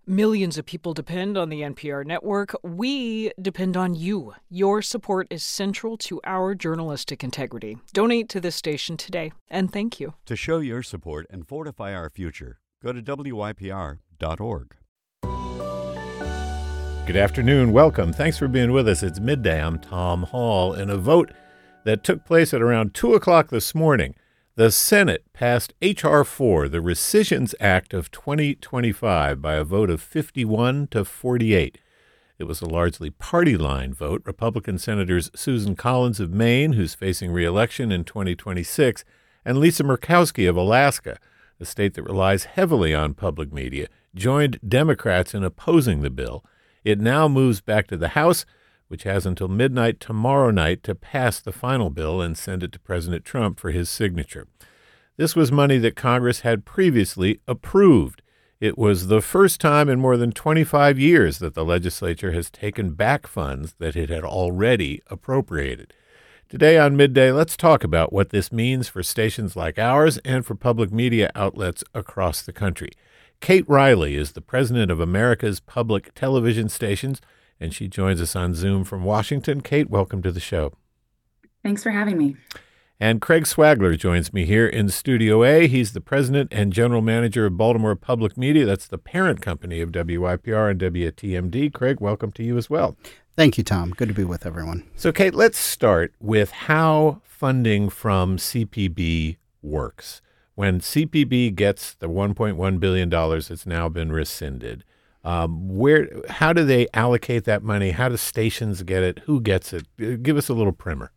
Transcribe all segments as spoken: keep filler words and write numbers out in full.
Millions of people depend on the N P R network. We depend on you. Your support is central to our journalistic integrity. Donate to this station today, and thank you. To show your support and fortify our future, go to W Y P R dot org. Good afternoon. Welcome. Thanks for being with us. It's midday. I'm Tom Hall. In a vote that took place at around two o'clock this morning, the Senate passed H R four, the Rescissions Act of twenty twenty-five, by a vote of fifty-one to forty-eight. It was a largely party-line vote. Republican Senators Susan Collins of Maine, who's facing re-election in twenty twenty-six, and Lisa Murkowski of Alaska, a state that relies heavily on public media, joined Democrats in opposing the bill. It now moves back to the House, which has until midnight tomorrow night to pass the final bill and send it to President Trump for his signature. This was money that Congress had previously approved. It was the first time in more than twenty-five years that the legislature has taken back funds that it had already appropriated. Today on Midday, let's talk about what this means for stations like ours and for public media outlets across the country. Kate Riley is the president of America's Public Television Stations, and she joins us on Zoom from Washington. Kate, welcome to the show. Thanks for having me. And Craig Swagler joins me here in Studio A. He's the president and general manager of Baltimore Public Media. That's the parent company of W Y P R and W T M D. Craig, welcome to you as well. Thank you, Tom. Good to be with everyone. So, Kate, let's start with how funding from C P B works. When C P B gets the one point one billion dollars that's now been rescinded, Um, where, how do they allocate that money? How do stations get it? Who gets it? Give us a little primer.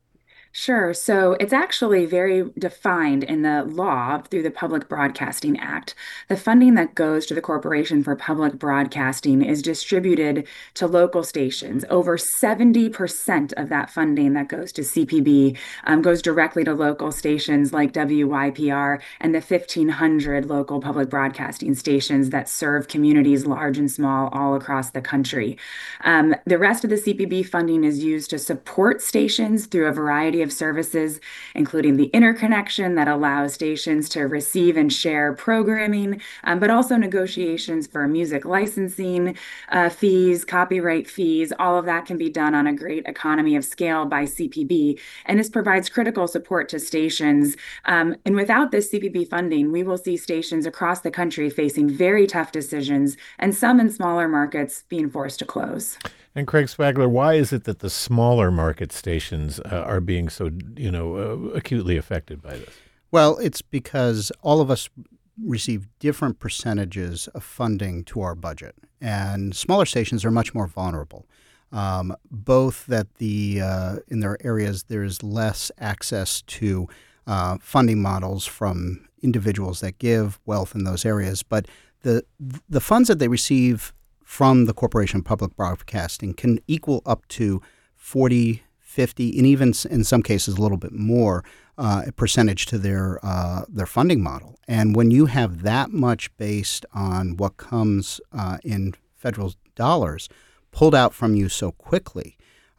Sure. So it's actually very defined in the law through the Public Broadcasting Act. The funding that goes to the Corporation for Public Broadcasting is distributed to local stations. Over seventy percent of that funding that goes to C P B um, goes directly to local stations like W Y P R and the fifteen hundred local public broadcasting stations that serve communities large and small all across the country. Um, the rest of the C P B funding is used to support stations through a variety of services, including the interconnection that allows stations to receive and share programming, um, but also negotiations for music licensing uh, fees, copyright fees. All of that can be done on a great economy of scale by C P B, and this provides critical support to stations. Um, and without this C P B funding, we will see stations across the country facing very tough decisions, and some in smaller markets being forced to close. And Craig Swagler, why is it that the smaller market stations uh, are being so, you know, uh, acutely affected by this? Well, it's because all of us receive different percentages of funding to our budget, and smaller stations are much more vulnerable. Um, both that the uh, in their areas there's less access to uh, funding models from individuals that give wealth in those areas, but the the funds that they receive from the Corporation of Public Broadcasting can equal up to forty, fifty, and even in some cases a little bit more uh, a percentage to their uh, their funding model. And when you have that much based on what comes uh, in federal dollars pulled out from you so quickly,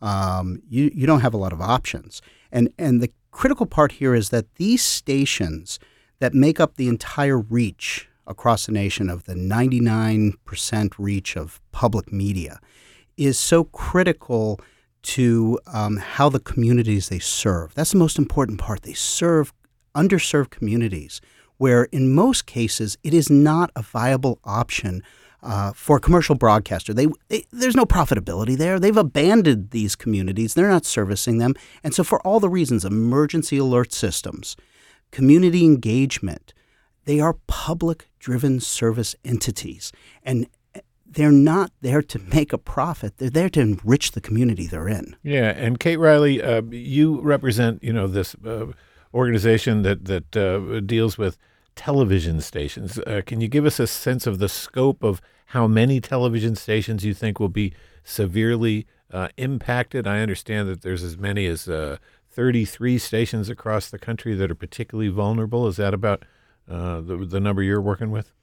um, you you don't have a lot of options. And and the critical part here is that these stations that make up the entire reach across the nation of the ninety-nine percent reach of public media is so critical to um, how the communities they serve. That's the most important part. They serve underserved communities where in most cases it is not a viable option uh, for a commercial broadcaster. They, they there's no profitability there. They've abandoned these communities. They're not servicing them. And so for all the reasons, emergency alert systems, community engagement, they are public-driven service entities, and they're not there to make a profit. They're there to enrich the community they're in. Yeah, and Kate Riley, uh, you represent, you know, this uh, organization that that uh, deals with television stations. Uh, can you give us a sense of the scope of how many television stations you think will be severely uh, impacted? I understand that there's as many as uh, thirty-three stations across the country that are particularly vulnerable. Is that about uh, the the number you're working with?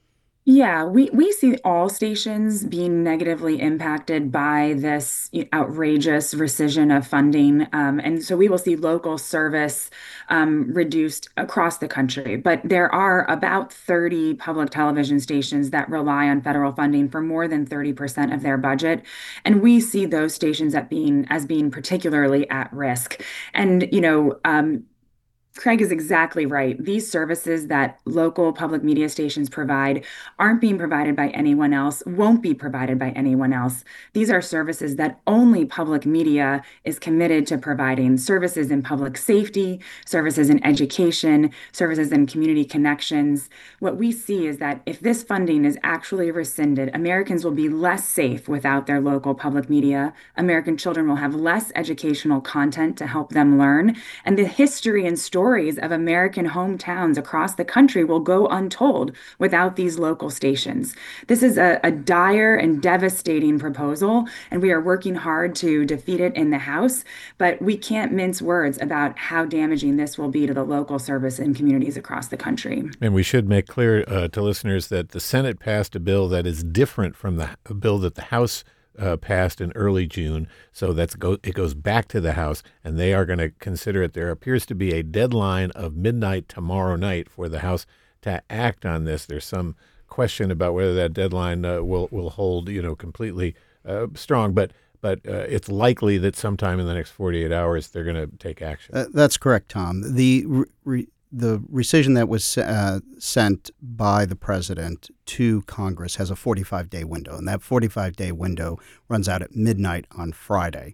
Yeah, we, we see all stations being negatively impacted by this outrageous rescission of funding. Um, and so we will see local service um, reduced across the country. But there are about thirty public television stations that rely on federal funding for more than thirty percent of their budget. And we see those stations at being, as being particularly at risk. And, you know, um, Craig is exactly right. These services that local public media stations provide aren't being provided by anyone else, won't be provided by anyone else. These are services that only public media is committed to providing: services in public safety, services in education, services in community connections. What we see is that if this funding is actually rescinded, Americans will be less safe without their local public media. American children will have less educational content to help them learn, and the history and story stories of American hometowns across the country will go untold without these local stations. This is a, a dire and devastating proposal, and we are working hard to defeat it in the House, but we can't mince words about how damaging this will be to the local service in communities across the country. And we should make clear uh, to listeners that the Senate passed a bill that is different from the bill that the House Uh, passed in early June, so that's go, it goes back to the House, and they are going to consider it. There appears to be a deadline of midnight tomorrow night for the House to act on this. There's some question about whether that deadline uh, will will hold, you know, completely uh, strong, but but uh, it's likely that sometime in the next forty-eight hours they're going to take action. Uh, that's correct, Tom. The re- re- the rescission that was uh, sent by the president to Congress has a forty-five day window, and that forty-five day window runs out at midnight on Friday.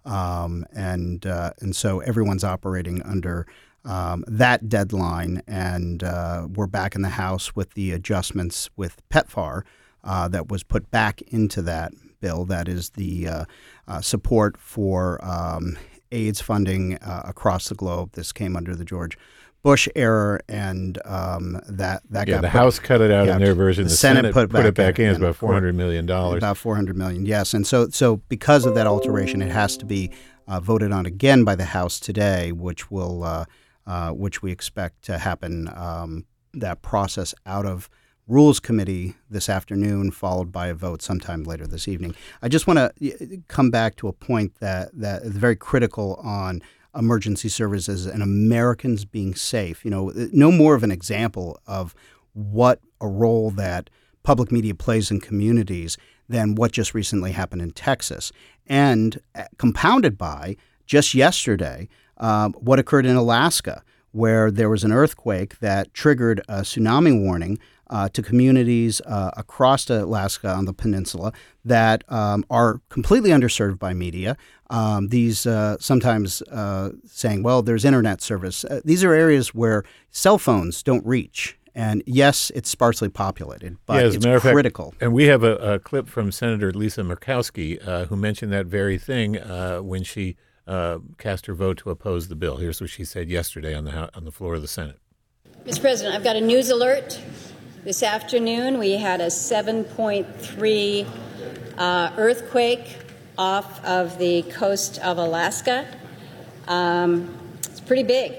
Um, and uh, and so everyone's operating under um, that deadline, and uh, we're back in the House with the adjustments with PEPFAR uh, that was put back into that bill. That is the uh, uh, support for um, AIDS funding uh, across the globe. This came under the George Bush era, and um, that that yeah, got the put, House cut it out yeah, in their version. The, the Senate, Senate put, put back it back in. It's and about four hundred million dollars. About four hundred million dollars, yes. And so, so because of that alteration, it has to be uh, voted on again by the House today, which will, uh, uh, which we expect to happen. Um, that process out of Rules Committee this afternoon, followed by a vote sometime later this evening. I just want to come back to a point that that is very critical on emergency services and Americans being safe. You know, no more of an example of what a role that public media plays in communities than what just recently happened in Texas. And compounded by just yesterday, um, what occurred in Alaska, where there was an earthquake that triggered a tsunami warning uh, to communities uh, across Alaska on the peninsula that um, are completely underserved by media. Um, these uh, sometimes uh, saying, well, there's internet service. Uh, these are areas where cell phones don't reach. And yes, it's sparsely populated, but yeah, as it's a matter critical. Of fact, and we have a, a clip from Senator Lisa Murkowski uh, who mentioned that very thing uh, when she uh, cast her vote to oppose the bill. Here's what she said yesterday on the on the floor of the Senate. Mister President, I've got a news alert. This afternoon, we had a seven point three uh, earthquake off of the coast of Alaska. Um, it's pretty big.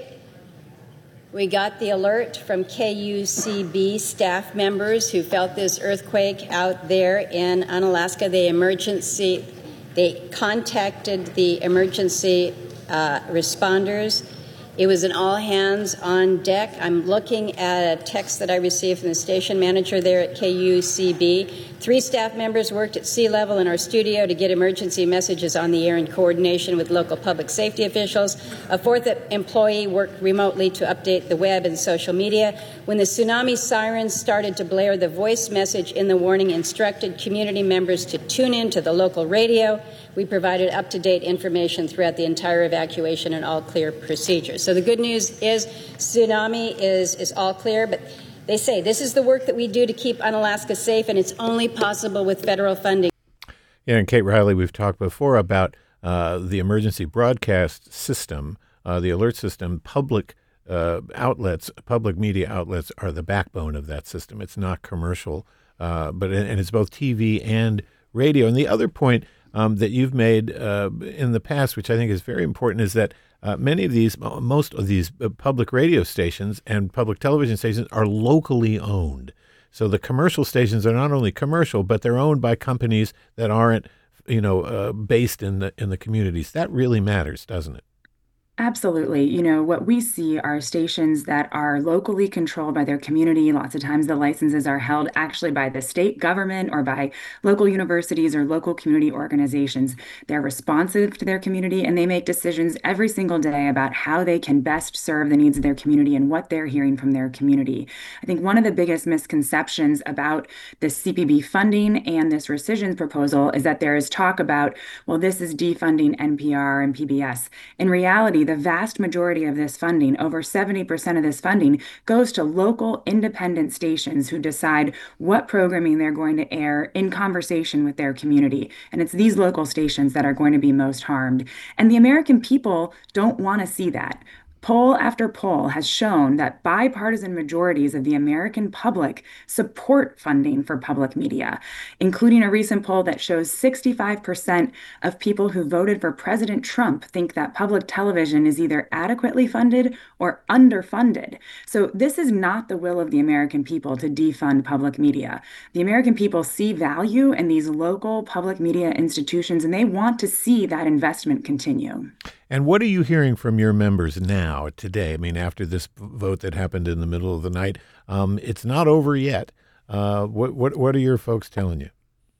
We got the alert from K U C B staff members who felt this earthquake out there in Unalaska. They emergency, they contacted the emergency uh, responders. It was an all hands on deck. I'm looking at a text that I received from the station manager there at K U C B. Three staff members worked at sea level in our studio to get emergency messages on the air in coordination with local public safety officials. A fourth employee worked remotely to update the web and social media. When the tsunami sirens started to blare, the voice message in the warning instructed community members to tune in to the local radio. We provided up-to-date information throughout the entire evacuation and all clear procedures. So the good news is tsunami is, is all clear, but they say this is the work that we do to keep Unalaska safe, and it's only possible with federal funding. Yeah, and Kate Riley, we've talked before about uh, the emergency broadcast system, uh, the alert system. Public uh, outlets, public media outlets are the backbone of that system. It's not commercial, uh, but and it's both T V and radio. And the other point Um, that you've made uh, in the past, which I think is very important, is that uh, many of these, most of these uh, public radio stations and public television stations are locally owned. So the commercial stations are not only commercial, but they're owned by companies that aren't, you know, uh, based in the in the communities. That really matters, doesn't it? Absolutely. You know, what we see are stations that are locally controlled by their community. Lots of times the licenses are held actually by the state government or by local universities or local community organizations. They're responsive to their community and they make decisions every single day about how they can best serve the needs of their community and what they're hearing from their community. I think one of the biggest misconceptions about this C P B funding and this rescission proposal is that there is talk about, well, this is defunding N P R and P B S. In reality, the vast majority of this funding, over seventy percent of this funding, goes to local independent stations who decide what programming they're going to air in conversation with their community. And it's these local stations that are going to be most harmed. And the American people don't want to see that. Poll after poll has shown that bipartisan majorities of the American public support funding for public media, including a recent poll that shows sixty-five percent of people who voted for President Trump think that public television is either adequately funded or underfunded. So this is not the will of the American people to defund public media. The American people see value in these local public media institutions, and they want to see that investment continue. And what are you hearing from your members now, today? I mean, after this vote that happened in the middle of the night, um, it's not over yet. Uh, what what what are your folks telling you?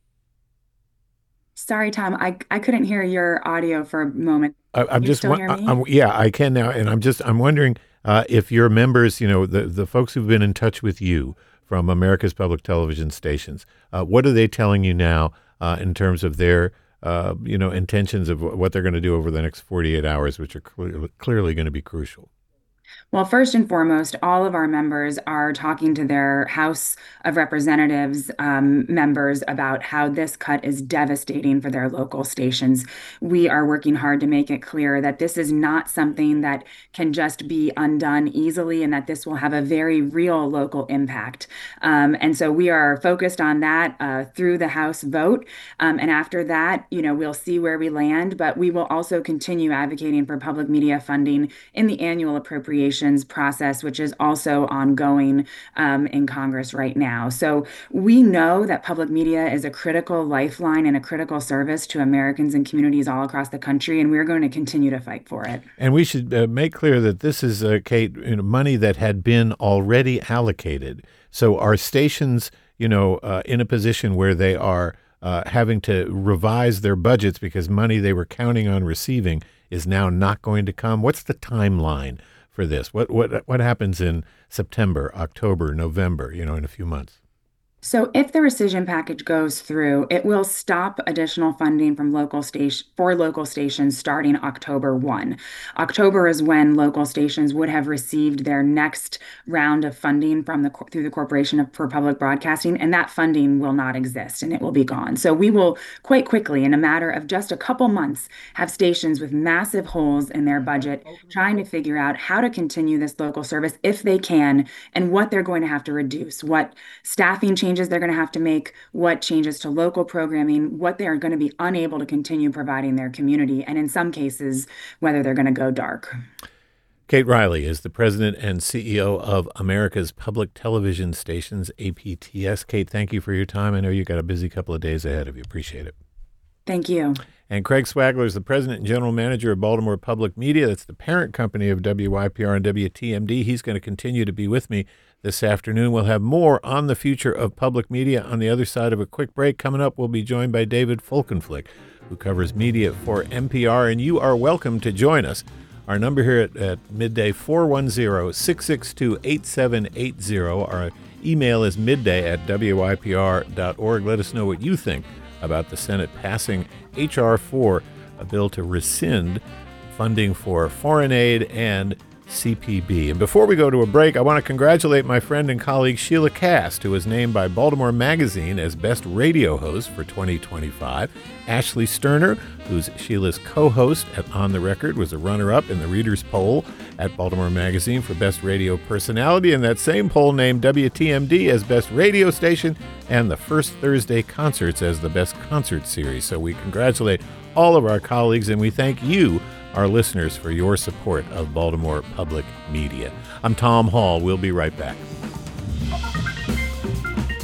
Sorry, Tom, I, I couldn't hear your audio for a moment. I, I'm Can you just still hear me? I, I'm, yeah, I can now, and I'm just I'm wondering uh, if your members, you know, the the folks who've been in touch with you from America's public television stations, uh, what are they telling you now uh, in terms of their Uh, you know, intentions of what they're going to do over the next forty-eight hours, which are clear, clearly going to be crucial? Well, first and foremost, all of our members are talking to their House of Representatives um, members about how this cut is devastating for their local stations. We are working hard to make it clear that this is not something that can just be undone easily and that this will have a very real local impact. Um, and so we are focused on that uh, through the House vote. Um, and after that, you know, we'll see where we land, but we will also continue advocating for public media funding in the annual appropriations process, which is also ongoing um, in Congress right now. So we know that public media is a critical lifeline and a critical service to Americans and communities all across the country, and we're going to continue to fight for it. And we should uh, make clear that this is, uh, Kate, you know, money that had been already allocated. So are stations, you know, uh, in a position where they are uh, having to revise their budgets because money they were counting on receiving is now not going to come? What's the timeline for this? What what what happens in September, October, November, you know, in a few months? So if the rescission package goes through, it will stop additional funding from local station for local stations starting October first. October is when local stations would have received their next round of funding from the through the Corporation for Public Broadcasting, and that funding will not exist and it will be gone. So we will quite quickly, in a matter of just a couple months, have stations with massive holes in their budget trying to figure out how to continue this local service if they can, and what they're going to have to reduce, what staffing changes they're going to have to make, what changes to local programming, what they are going to be unable to continue providing their community, and in some cases, whether they're going to go dark. Kate Riley is the president and C E O of America's Public Television Stations, A P T S. Kate, thank you for your time. I know you've got a busy couple of days ahead of you. Appreciate it. Thank you. And Craig Swagler is the president and general manager of Baltimore Public Media. That's the parent company of W Y P R and W T M D. He's going to continue to be with me this afternoon. We'll have more on the future of public media on the other side of a quick break. Coming up, we'll be joined by David Folkenflik, who covers media for N P R, and you are welcome to join us. Our number here at, at midday, four one zero, six six two, eight seven eight zero. Our email is midday at W Y P R dot org. Let us know what you think about the Senate passing H R four, a bill to rescind funding for foreign aid and C P B. And before we go to a break, I want to congratulate my friend and colleague Sheila Kast, who was named by Baltimore Magazine as Best Radio Host for twenty twenty-five. Ashley Sterner, who's Sheila's co-host at On the Record, was a runner-up in the Reader's Poll at Baltimore Magazine for Best Radio Personality, and that same poll named W T M D as Best Radio Station and the First Thursday Concerts as the Best Concert Series. So we congratulate all of our colleagues, and we thank you, our listeners, for your support of Baltimore Public Media. I'm Tom Hall. We'll be right back.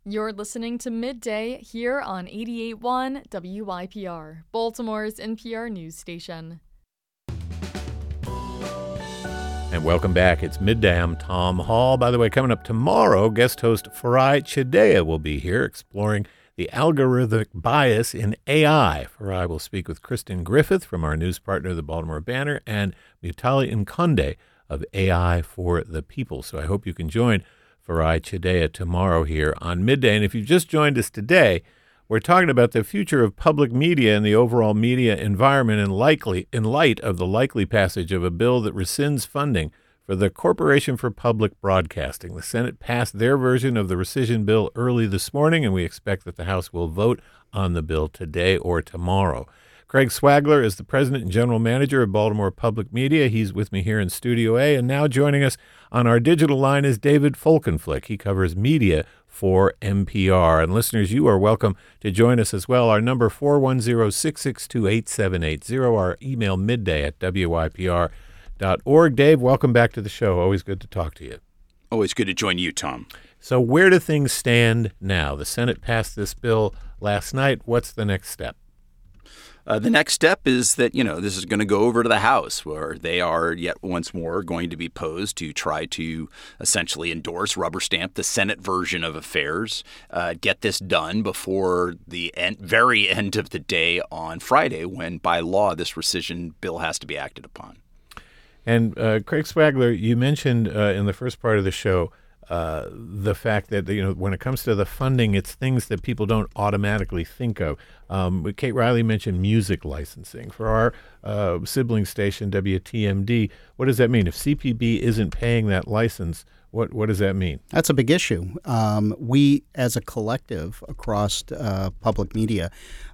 You're listening to Midday here on eighty-eight point one W Y P R, Baltimore's N P R news station. And welcome back. It's Midday. I'm Tom Hall. By the way, coming up tomorrow, guest host Farai Chideya will be here exploring the algorithmic bias in A I. Farai will speak with Kristen Griffith from our news partner, the Baltimore Banner, and Mutali Nkonde of A I for the People. So I hope you can join Farai Chideya tomorrow here on Midday. And if you've just joined us today, we're talking about the future of public media and the overall media environment in, likely, in light of the likely passage of a bill that rescinds funding for the Corporation for Public Broadcasting. The Senate passed their version of the rescission bill early this morning, and we expect that the House will vote on the bill today or tomorrow. Craig Swagler is the president and general manager of Baltimore Public Media. He's with me here in Studio A, and now joining us on our digital line is David Folkenflik. He covers media for N P R. And listeners, you are welcome to join us as well. Our number four one zero, six six two, eight seven eight zero. Our email midday at W Y P R dot org. Dave, welcome back to the show. Always good to talk to you. Always good to join you, Tom. So where do things stand now? The Senate passed this bill last night. What's the next step? Uh, the next step is that, you know, this is going to go over to the House, where they are yet once more going to be posed to try to essentially endorse, rubber stamp the Senate version of affairs, uh, get this done before the end, very end of the day on Friday, when by law this rescission bill has to be acted upon. And uh, Craig Swagler, you mentioned uh, in the first part of the show uh, the fact that, you know, when it comes to the funding, it's things that people don't automatically think of. Um, Kate Riley mentioned music licensing. For our uh, sibling station, W T M D, what does that mean? If C P B isn't paying that license, what, what does that mean? That's a big issue. Um, we, as a collective across uh, public media,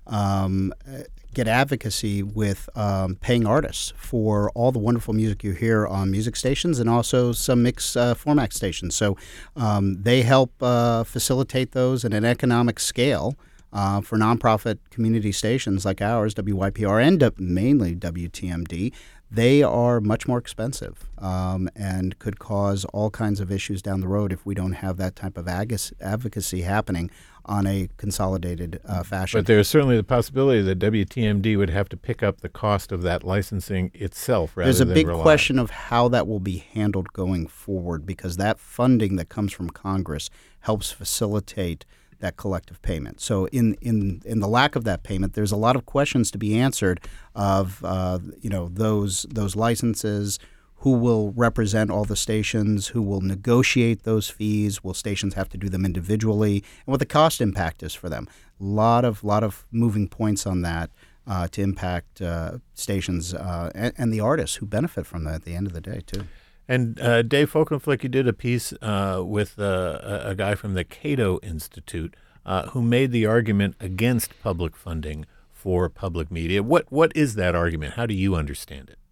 um, get advocacy with um, paying artists for all the wonderful music you hear on music stations and also some mixed uh, format stations. So um, they help uh, facilitate those at an economic scale uh, for nonprofit community stations like ours, W Y P R, and uh, mainly W T M D. They are much more expensive um, and could cause all kinds of issues down the road if we don't have that type of ag- advocacy happening on a consolidated uh, fashion. But there's certainly the possibility that W T M D would have to pick up the cost of that licensing itself rather There's a than big rely. question of how that will be handled going forward, because that funding that comes from Congress helps facilitate that collective payment. So in, in, in the lack of that payment, there's a lot of questions to be answered of uh, you know those those licenses, who will represent all the stations, who will negotiate those fees, will stations have to do them individually, and what the cost impact is for them. A lot of, lot of moving points on that uh, to impact uh, stations uh, and, and the artists who benefit from that at the end of the day, too. And uh, Dave Folkenflik, you did a piece uh, with uh, a, a guy from the Cato Institute uh, who made the argument against public funding for public media. What What is that argument? How do you understand it?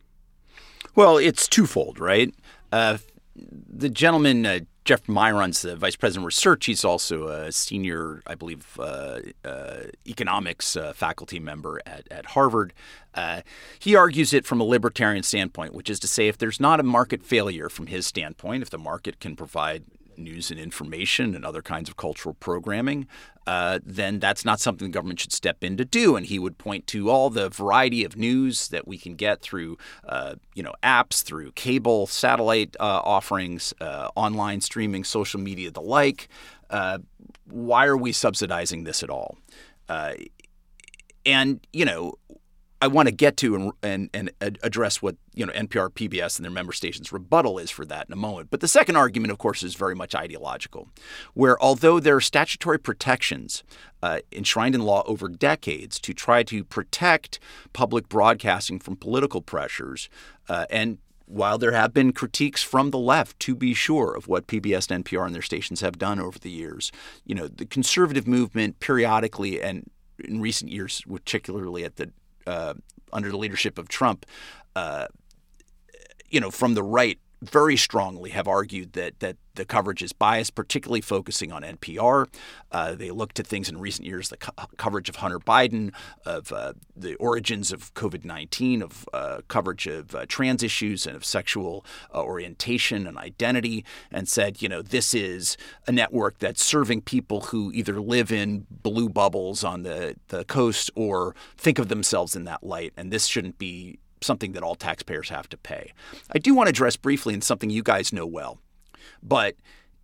Well, it's twofold, right? Uh, the gentleman, uh, Jeff Myron's the vice president of research. He's also a senior, I believe, uh, uh, economics uh, faculty member at, at Harvard. Uh, he argues it from a libertarian standpoint, which is to say, if there's not a market failure from his standpoint, if the market can provide news and information and other kinds of cultural programming, uh, then that's not something the government should step in to do. And he would point to all the variety of news that we can get through, uh, you know, apps, through cable, satellite uh, offerings, uh, online streaming, social media, the like. Uh, why are we subsidizing this at all? Uh, and, you know, I want to get to and, and, and address what, you know, N P R, P B S, and their member stations' rebuttal is for that in a moment. But the second argument, of course, is very much ideological, where although there are statutory protections uh, enshrined in law over decades to try to protect public broadcasting from political pressures, uh, and while there have been critiques from the left, to be sure, of what P B S and N P R and their stations have done over the years, you know, the conservative movement periodically and in recent years, particularly at the Uh, under the leadership of Trump, uh, you know, from the right very strongly have argued that that the coverage is biased, particularly focusing on N P R. Uh, they looked at things in recent years, the co- coverage of Hunter Biden, of uh, the origins of COVID nineteen, of uh, coverage of uh, trans issues and of sexual uh, orientation and identity, and said, you know, this is a network that's serving people who either live in blue bubbles on the, the coast or think of themselves in that light, and this shouldn't be something that all taxpayers have to pay. I do want to address briefly in something you guys know well. But,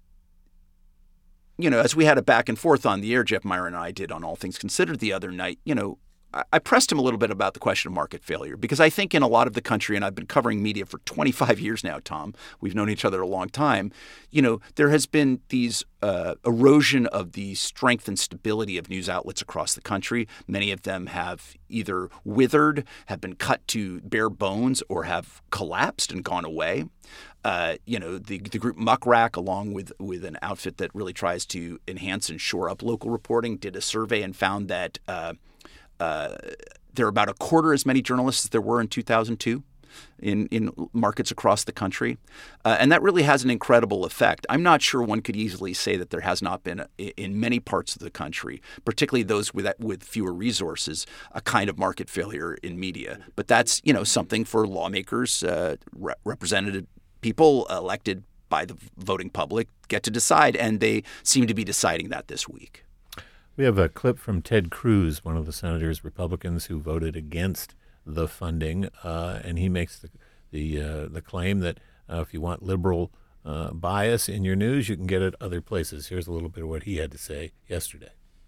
you know, as we had a back and forth on the air, Jeff Myron and I did on All Things Considered the other night, you know, I, I pressed him a little bit about the question of market failure, because I think in a lot of the country, and I've been covering media for twenty-five years now, Tom, we've known each other a long time, you know, there has been these uh, erosion of the strength and stability of news outlets across the country. Many of them have either withered, have been cut to bare bones, or have collapsed and gone away. Uh, you know, the the group Muckrack, along with with an outfit that really tries to enhance and shore up local reporting, did a survey and found that uh, uh, there are about a quarter as many journalists as there were in two thousand two in, in markets across the country. Uh, and that really has an incredible effect. I'm not sure one could easily say that there has not been, a, in many parts of the country, particularly those with with fewer resources, a kind of market failure in media. But that's, you know, something for lawmakers, uh, re- representative people elected by the voting public get to decide, and they seem to be deciding that this week. We have a clip from Ted Cruz, one of the senators, Republicans, who voted against the funding, uh, and he makes the the, uh, the claim that uh, if you want liberal uh, bias in your news, you can get it other places. Here's a little bit of what he had to say yesterday.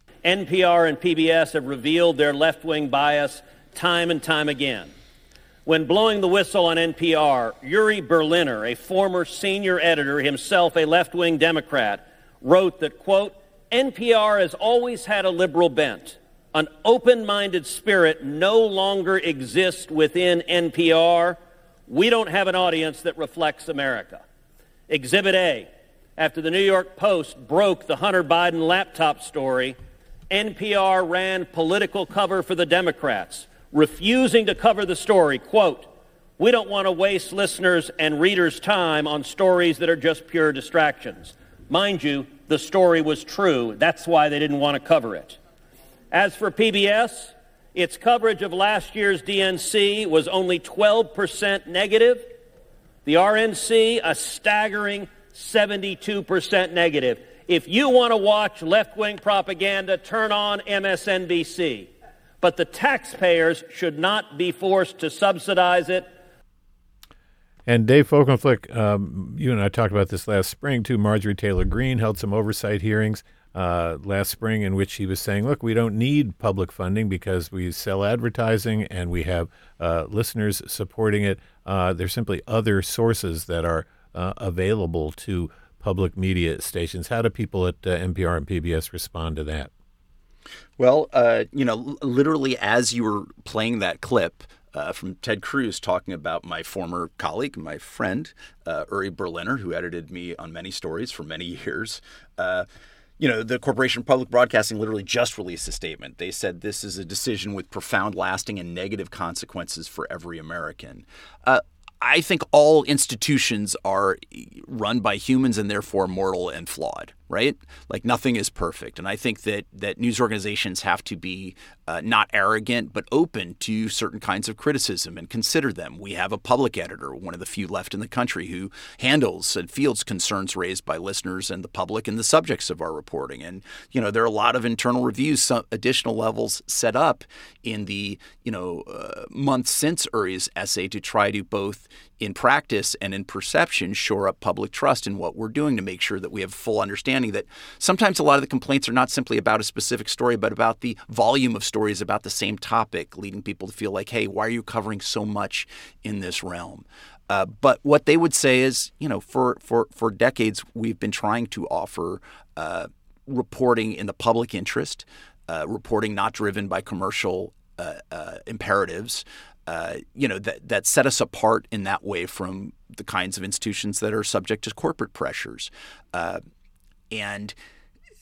N P R and P B S have revealed their left-wing bias time and time again. When blowing the whistle on N P R, Uri Berliner, a former senior editor, himself a left-wing Democrat, wrote that, quote, N P R has always had a liberal bent. An open-minded spirit no longer exists within N P R. We don't have an audience that reflects America. Exhibit A, after the New York Post broke the Hunter Biden laptop story, N P R ran political cover for the Democrats, refusing to cover the story. Quote, we don't want to waste listeners' and readers' time on stories that are just pure distractions. Mind you, the story was true. That's why they didn't want to cover it. As for P B S, its coverage of last year's D N C was only twelve percent negative. The R N C, a staggering seventy-two percent negative. If you want to watch left-wing propaganda, turn on M S N B C. But the taxpayers should not be forced to subsidize it. And Dave Folkenflik, um, you and I talked about this last spring, too. Marjorie Taylor Greene held some oversight hearings uh, last spring in which she was saying, look, we don't need public funding because we sell advertising and we have uh, listeners supporting it. Uh, there's simply other sources that are uh, available to public media stations. How do people at uh, N P R and P B S respond to that? Well, uh, you know, literally as you were playing that clip uh, from Ted Cruz talking about my former colleague, my friend, uh, Uri Berliner, who edited me on many stories for many years, uh, you know, the Corporation of Public Broadcasting literally just released a statement. They said this is a decision with profound, lasting, and negative consequences for every American. Uh, I think all institutions are run by humans and therefore mortal and flawed, right? Like nothing is perfect. And I think that that news organizations have to be uh, not arrogant, but open to certain kinds of criticism and consider them. We have a public editor, one of the few left in the country, who handles and fields concerns raised by listeners and the public and the subjects of our reporting. And, you know, there are a lot of internal reviews, some additional levels set up in the, you know, uh, months since Uri's essay to try to both in practice and in perception shore up public trust in what we're doing to make sure that we have full understanding that sometimes a lot of the complaints are not simply about a specific story, but about the volume of stories about the same topic, leading people to feel like, hey, why are you covering so much in this realm? Uh, but what they would say is, you know, for, for, for decades, we've been trying to offer uh, reporting in the public interest, uh, reporting not driven by commercial uh, uh, imperatives, Uh, you know, that, that set us apart in that way from the kinds of institutions that are subject to corporate pressures. Uh, and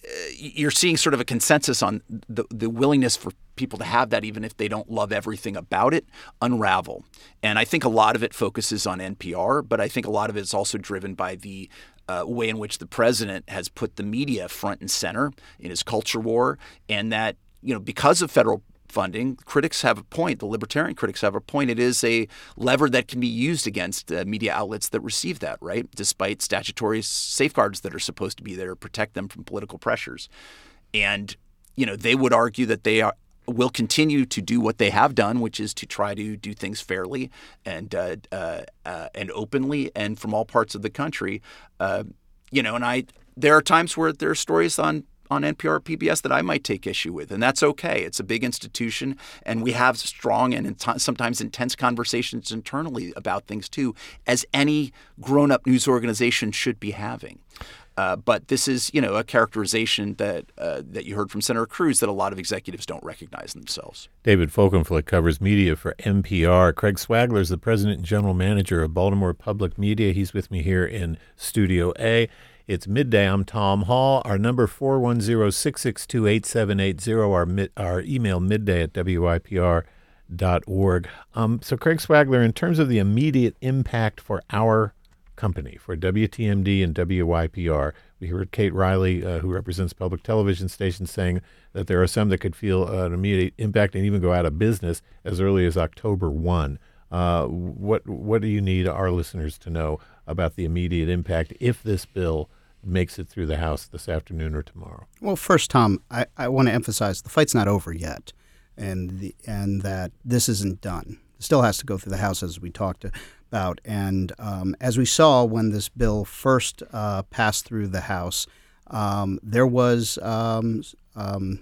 you're seeing sort of a consensus on the, the willingness for people to have that, even if they don't love everything about it, unravel. And I think a lot of it focuses on N P R, but I think a lot of it is also driven by the uh, way in which the president has put the media front and center in his culture war, and that, you know, because of federal funding, critics have a point. The libertarian critics have a point. It is a lever that can be used against uh, media outlets that receive that, right? Despite statutory safeguards that are supposed to be there to protect them from political pressures. And, you know, they would argue that they are, will continue to do what they have done, which is to try to do things fairly and uh, uh, uh, and openly and from all parts of the country. Uh, you know, and I there are times where there are stories on on N P R or P B S that I might take issue with, and that's okay. It's a big institution, and we have strong and sometimes intense conversations internally about things too, as any grown-up news organization should be having. Uh, but this is, you know, a characterization that uh, that you heard from Senator Cruz that a lot of executives don't recognize themselves. David Folkenflik covers media for N P R. Craig Swagler is the president and general manager of Baltimore Public Media. He's with me here in Studio A. It's midday. I'm Tom Hall. Our number four one zero, six six two, eight seven eight zero. Our mid, our email midday at W I P R dot org. Um, so Craig Swagler, in terms of the immediate impact for our company, for W T M D and W Y P R, we heard Kate Riley, uh, who represents public television stations, saying that there are some that could feel uh, an immediate impact and even go out of business as early as October first. Uh, what what do you need our listeners to know about the immediate impact if this bill makes it through the House this afternoon or tomorrow? Well, first, Tom, I, I want to emphasize the fight's not over yet, and the, and that this isn't done. It still has to go through the House, as we talked about. And um, as we saw when this bill first uh, passed through the House, um, there was um, um,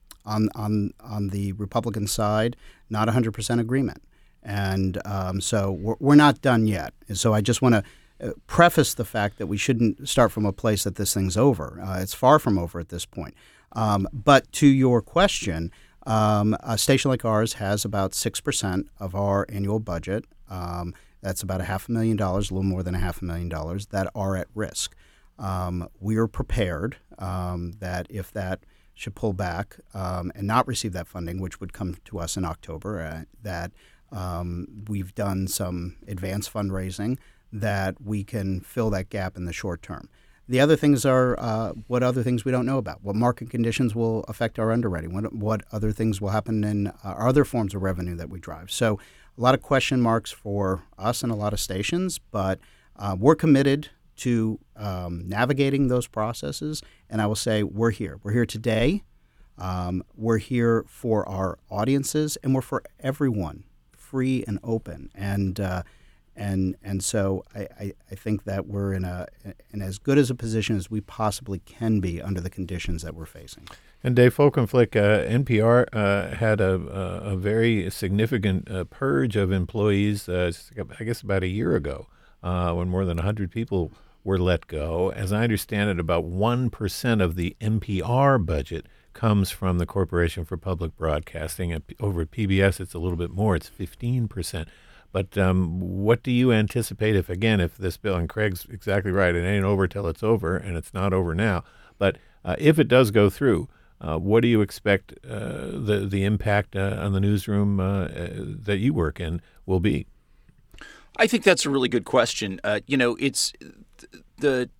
on on on the Republican side not one hundred percent agreement. And um, so we're, we're not done yet. And so I just want to uh, preface the fact that we shouldn't start from a place that this thing's over. Uh, it's far from over at this point. Um, but to your question, um, a station like ours has about six percent of our annual budget. Um, that's about a half a million dollars, a little more than a half a million dollars, that are at risk. Um, we are prepared um, that if that should pull back um, and not receive that funding, which would come to us in October, uh, that Um, we've done some advanced fundraising that we can fill that gap in the short term. The other things are uh, what other things we don't know about, what market conditions will affect our underwriting, what, what other things will happen in uh, other forms of revenue that we drive. So a lot of question marks for us and a lot of stations, but uh, we're committed to um, navigating those processes. And I will say we're here. We're here today. Um, we're here for our audiences, and we're for everyone. Free and open, and uh, and and so I, I, I think that we're in a in as good as a position as we possibly can be under the conditions that we're facing. And Dave Folkenflik, uh, N P R uh, had a, a, a very significant uh, purge of employees, uh, I guess about a year ago, uh, when more than one hundred people were let go. As I understand it, about one percent of the N P R budget comes from the Corporation for Public Broadcasting. And over at P B S, it's a little bit more. It's fifteen percent. But um, what do you anticipate if, again, if this bill, and Craig's exactly right, it ain't over till it's over, and it's not over now. But uh, if it does go through, uh, what do you expect uh, the, the impact uh, on the newsroom uh, uh, that you work in will be? I think that's a really good question. Uh, you know, it's the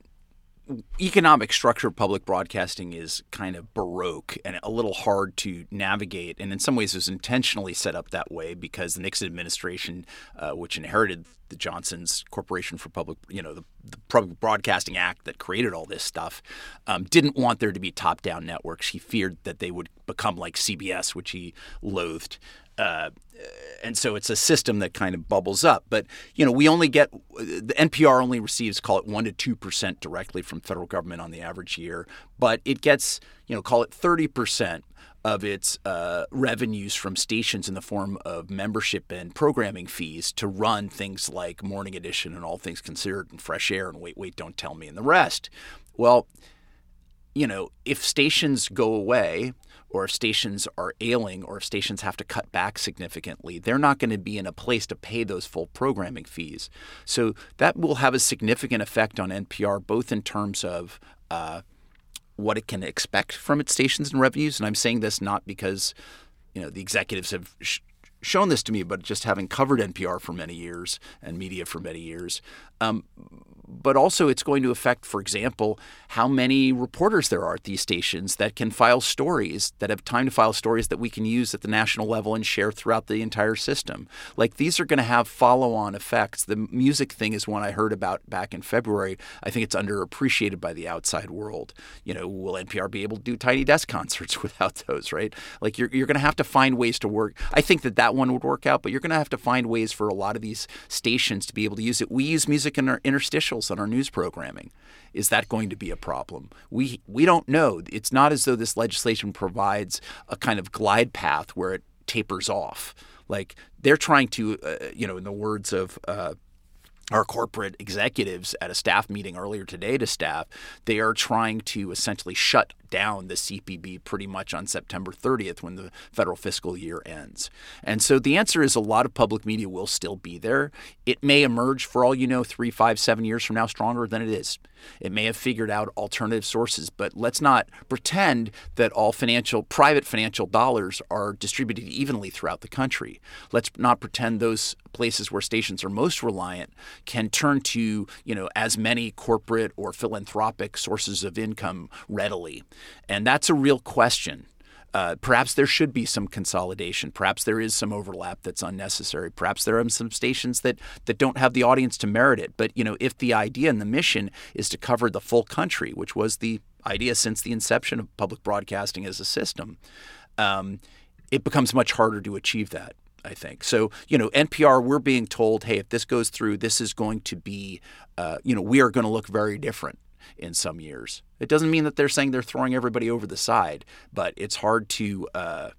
economic structure of public broadcasting is kind of baroque and a little hard to navigate, and in some ways it was intentionally set up that way because the Nixon administration, uh, which inherited the Johnson's Corporation for Public, you know, the, the Public Broadcasting Act that created all this stuff, um, didn't want there to be top-down networks. He feared that they would become like C B S, which he loathed. Uh, and so it's a system that kind of bubbles up. But, you know, we only get – the N P R only receives, call it one to two percent directly from federal government on the average year. But it gets, you know, call it thirty percent of its uh, revenues from stations in the form of membership and programming fees to run things like Morning Edition and All Things Considered and Fresh Air and Wait, Wait, Don't Tell Me and the rest. Well, you know, if stations go away – or if stations are ailing, or if stations have to cut back significantly, they're not going to be in a place to pay those full programming fees. So that will have a significant effect on N P R, both in terms of uh, what it can expect from its stations and revenues. And I'm saying this not because, you know, the executives have sh- shown this to me, but just having covered N P R for many years and media for many years. Um, but also it's going to affect, for example, how many reporters there are at these stations that can file stories, that have time to file stories that we can use at the national level and share throughout the entire system. Like, these are going to have follow-on effects. The music thing is one I heard about back in February. I think it's underappreciated by the outside world. You know, will N P R be able to do Tiny Desk concerts without those, right? Like, you're, you're going to have to find ways to work. I think that that one would work out, but you're going to have to find ways for a lot of these stations to be able to use it. We use music in our interstitials on our news programming. Is that going to be a problem? We we don't know. It's not as though this legislation provides a kind of glide path where it tapers off. Like, they're trying to, uh, you know, in the words of uh, our corporate executives at a staff meeting earlier today to staff, they are trying to essentially shut down the C P B pretty much on September thirtieth when the federal fiscal year ends. And so the answer is a lot of public media will still be there. It may emerge, for all you know, three, five, seven years from now stronger than it is. It may have figured out alternative sources, but let's not pretend that all financial, private financial dollars are distributed evenly throughout the country. Let's not pretend those places where stations are most reliant can turn to, you know, as many corporate or philanthropic sources of income readily. And that's a real question. Uh, perhaps there should be some consolidation. Perhaps there is some overlap that's unnecessary. Perhaps there are some stations that, that don't have the audience to merit it. But, you know, if the idea and the mission is to cover the full country, which was the idea since the inception of public broadcasting as a system, um, it becomes much harder to achieve that, I think. So, you know, N P R, we're being told, hey, if this goes through, this is going to be, uh, you know, we are going to look very different in some years. It doesn't mean that they're saying they're throwing everybody over the side, but it's hard to uh,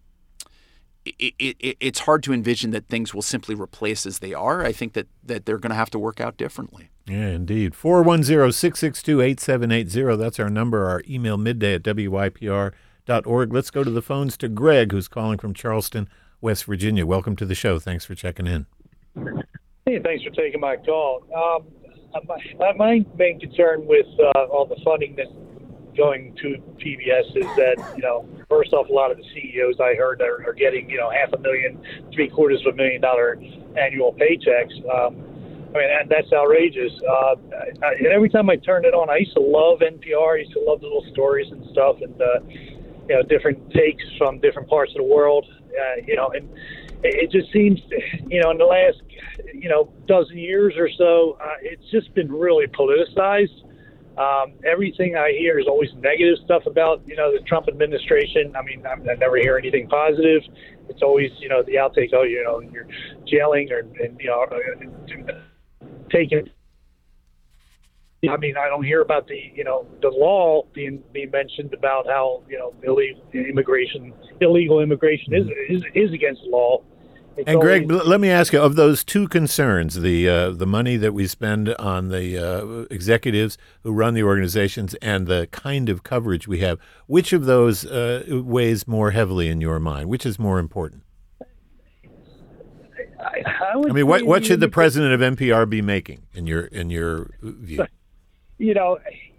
it, it, it's hard to envision that things will simply replace as they are. I think that, that they're going to have to work out differently. Yeah, indeed. four one zero, six six two, eight seven eight zero. That's our number. Our email, midday at W Y P R dot org. Let's go to the phones to Greg, who's calling from Charleston, West Virginia. Welcome to the show. Thanks for checking in. Hey, thanks for taking my call. Um, my, my main concern with uh, all the funding that's going to P B S is that, you know, first off, a lot of the C E Os I heard are, are getting, you know, half a million, three quarters of a million dollar annual paychecks. Um, I mean, that, that's outrageous. Uh, I, and every time I turned it on, I used to love N P R. I used to love the little stories and stuff, and uh, you know, different takes from different parts of the world. Uh, you know, and it just seems, you know, in the last, you know, dozen years or so, uh, it's just been really politicized. Um, everything I hear is always negative stuff about, you know, the Trump administration. I mean, I, I never hear anything positive. It's always, you know, the outtakes, oh, you know, you're jailing or, and, you know, taking. I mean, I don't hear about the, you know, the law being being mentioned about how, you know, illegal immigration, illegal immigration is is, is against the law. It's and Greg, always, let me ask you, of those two concerns, the uh, the money that we spend on the uh, executives who run the organizations and the kind of coverage we have, which of those uh, weighs more heavily in your mind? Which is more important? I, I, would I mean, what what should the immigration- president of N P R be making in your in your view? You know,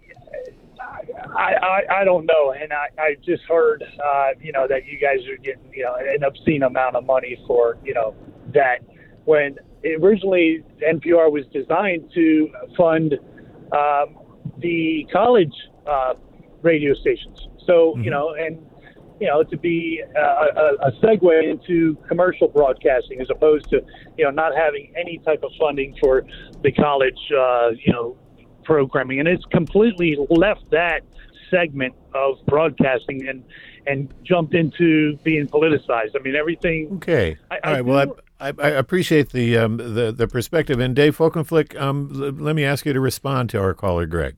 I, I I don't know, and I, I just heard, uh, you know, that you guys are getting, you know, an obscene amount of money for, you know, that when originally N P R was designed to fund um, the college uh, radio stations. So, mm-hmm. you know, and, you know, to be a, a, a segue into commercial broadcasting as opposed to, you know, not having any type of funding for the college, uh, you know, programming, and it's completely left that segment of broadcasting and and jumped into being politicized. I mean, everything. Okay. I, All I right. do, Well, I, I, I appreciate the um, the the perspective. And Dave Folkenflik, um, l- let me ask you to respond to our caller, Greg.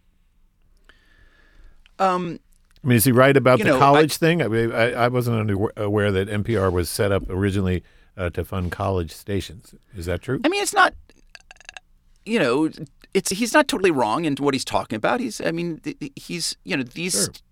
Um. I mean, is he right about you the know, college I, thing? I, mean, I, I wasn't aware that N P R was set up originally uh, to fund college stations. Is that true? I mean, it's not. You know. It's he's not totally wrong in what he's talking about. He's I mean he's you know these Sure.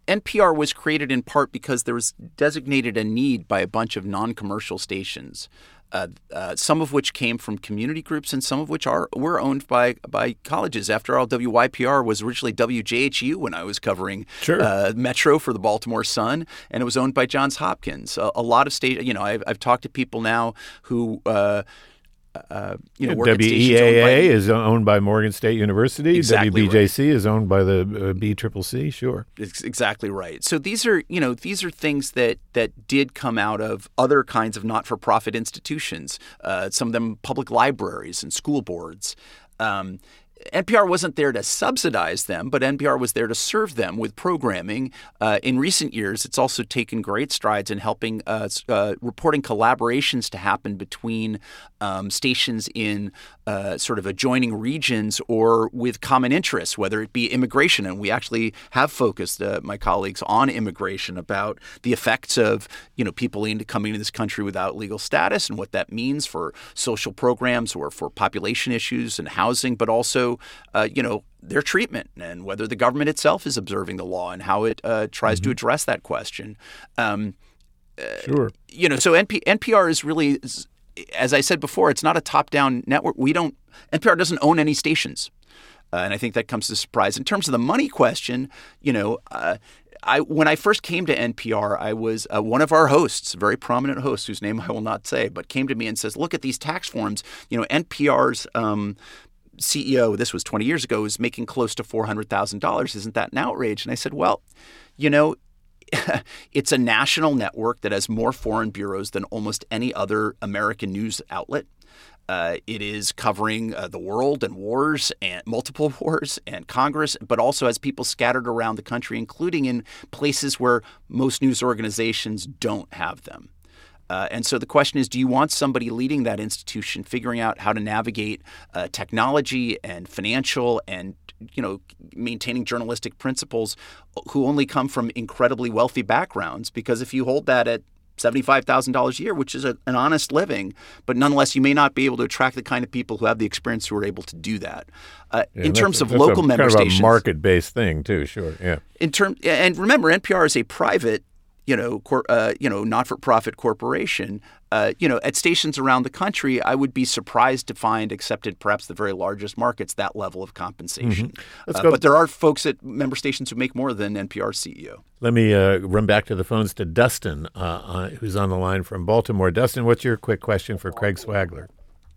N P R was created in part because there was designated a need by a bunch of non-commercial stations, uh, uh, some of which came from community groups and some of which are were owned by by colleges. After all, W Y P R was originally W J H U when I was covering sure. uh, Metro for the Baltimore Sun, and it was owned by Johns Hopkins. A, a lot of state, you know, I've, I've talked to people now who. Uh, Uh, you know, work W E A A is owned by Morgan State University. Exactly W B J C right. is owned by the uh, B C C C. Sure, it's exactly right. So these are, you know, these are things that that did come out of other kinds of not-for-profit institutions. Uh, some of them public libraries and school boards. Um, N P R wasn't there to subsidize them, but N P R was there to serve them with programming. Uh, in recent years, it's also taken great strides in helping uh, uh, reporting collaborations to happen between um, stations in uh, sort of adjoining regions or with common interests, whether it be immigration. And we actually have focused, uh, my colleagues, on immigration, about the effects of, you know, people into coming to this country without legal status and what that means for social programs or for population issues and housing, but also Uh, you know, their treatment and whether the government itself is observing the law and how it uh, tries mm-hmm. to address that question. Um, sure. Uh, you know, so N P- N P R is really, as I said before, it's not a top-down network. We don't, N P R doesn't own any stations. Uh, and I think that comes as a surprise. In terms of the money question, you know, uh, I, when I first came to N P R, I was uh, one of our hosts, a very prominent host whose name I will not say, but came to me and says, look at these tax forms. You know, N P R's um, C E O, this was twenty years ago, is making close to four hundred thousand dollars. Isn't that an outrage? And I said, well, you know, it's a national network that has more foreign bureaus than almost any other American news outlet. Uh, it is covering uh, the world and wars and multiple wars and Congress, but also has people scattered around the country, including in places where most news organizations don't have them. Uh, and so the question is, do you want somebody leading that institution figuring out how to navigate uh, technology and financial and, you know, maintaining journalistic principles who only come from incredibly wealthy backgrounds? Because if you hold that at seventy-five thousand dollars a year, which is a, an honest living, but nonetheless, you may not be able to attract the kind of people who have the experience who are able to do that. Uh, yeah, in terms of that's local a, member kind of stations, a market-based thing too. Sure, yeah. In term, and remember, N P R is a private, you know, cor- uh, you know, not-for-profit corporation. Uh, you know, at stations around the country, I would be surprised to find, except in perhaps the very largest markets, that level of compensation. Mm-hmm. Let's uh, go. But there are folks at member stations who make more than N P R's C E O. Let me uh, run back to the phones to Dustin, uh, uh, who's on the line from Baltimore. Dustin, what's your quick question for Craig Swagler?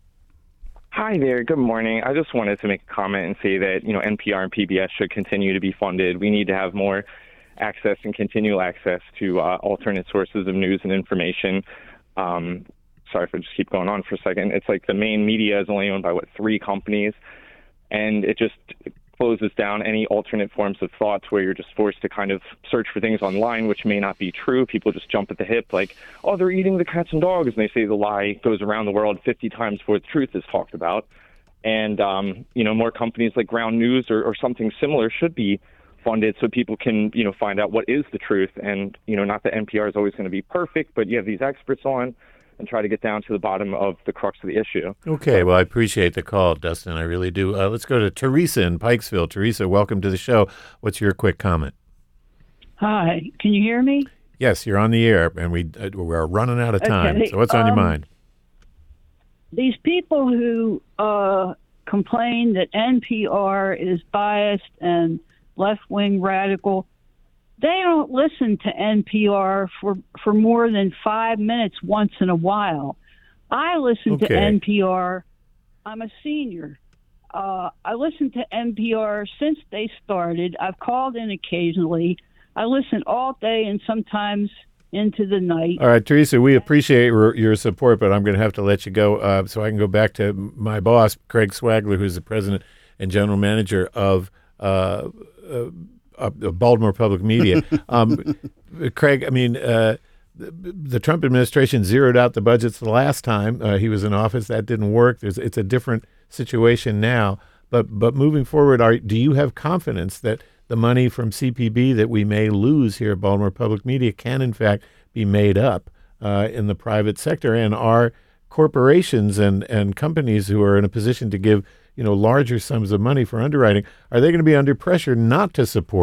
Hi there. Good morning. I just wanted to make a comment and say that, you know, N P R and P B S should continue to be funded. We need to have more access and continual access to uh, alternate sources of news and information. Um, sorry if I just keep going on for a second. It's like the main media is only owned by, what, three companies, and it just closes down any alternate forms of thoughts where you're just forced to kind of search for things online which may not be true. People just jump at the hip like, oh, they're eating the cats and dogs, and they say the lie goes around the world fifty times before the truth is talked about. And, um, you know, more companies like Ground News or, or something similar should be funded so people can, you know, find out what is the truth. And, you know, not that N P R is always going to be perfect, but you have these experts on and try to get down to the bottom of the crux of the issue. Okay, well, I appreciate the call, Dustin. I really do. Uh, let's go to Teresa in Pikesville. Teresa, welcome to the show. What's your quick comment? Hi, can you hear me? Yes, you're on the air, and we, uh, we're running out of time. Okay. So what's on um, your mind? These people who uh, complain that N P R is biased and left-wing radical, they don't listen to N P R for, for more than five minutes once in a while. I listen okay. to N P R. I'm a senior. Uh, I listen to N P R since they started. I've called in occasionally. I listen all day and sometimes into the night. All right, Teresa, we appreciate your, your support, but I'm going to have to let you go uh, so I can go back to my boss, Craig Swagler, who's the president and general manager of uh, uh, uh, Baltimore Public Media. um, Craig, I mean, uh, the, the Trump administration zeroed out the budgets the last time uh, he was in office. That didn't work. There's, it's a different situation now. But but moving forward, are, do you have confidence that the money from C P B that we may lose here at Baltimore Public Media can, in fact, be made up uh, in the private sector? And are corporations and, and companies who are in a position to give, you know, larger sums of money for underwriting, are they going to be under pressure not to support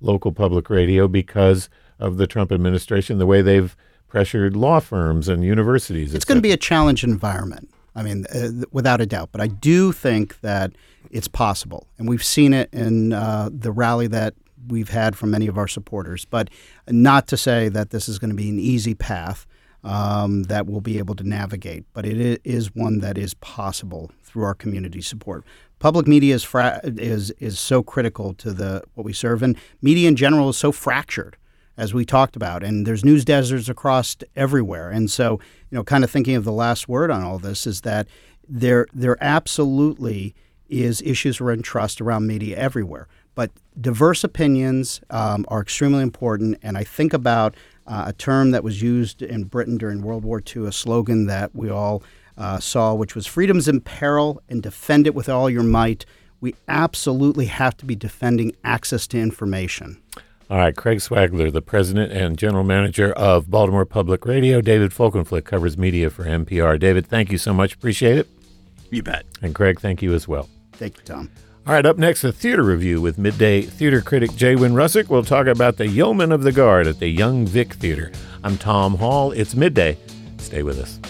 local public radio because of the Trump administration, the way they've pressured law firms and universities. It's going to be a challenge environment. I mean, uh, without a doubt. But I do think that it's possible. And we've seen it in uh, the rally that we've had from many of our supporters. But not to say that this is going to be an easy path um, that we'll be able to navigate. But it is one that is possible through our community support. Public media is fra- is is so critical to the what we serve. And media in general is so fractured, as we talked about, and there's news deserts across everywhere. And so, you know, kind of thinking of the last word on all this is that there there absolutely is issues around trust around media everywhere. But diverse opinions um, are extremely important. And I think about uh, a term that was used in Britain during World War Two, a slogan that we all uh, saw, which was freedom's in peril and defend it with all your might. We absolutely have to be defending access to information. All right, Craig Swagler, the president and general manager of Baltimore Public Radio. David Folkenflik covers media for N P R. David, thank you so much. Appreciate it. You bet. And Craig, thank you as well. Thank you, Tom. All right, up next, a theater review with Midday theater critic Jay Wynn Russick. We'll talk about the Yeomen of the Guard at the Young Vic Theater. I'm Tom Hall. It's Midday. Stay with us.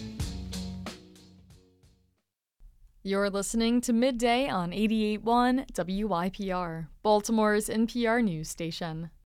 You're listening to Midday on eighty-eight point one W Y P R, Baltimore's N P R news station.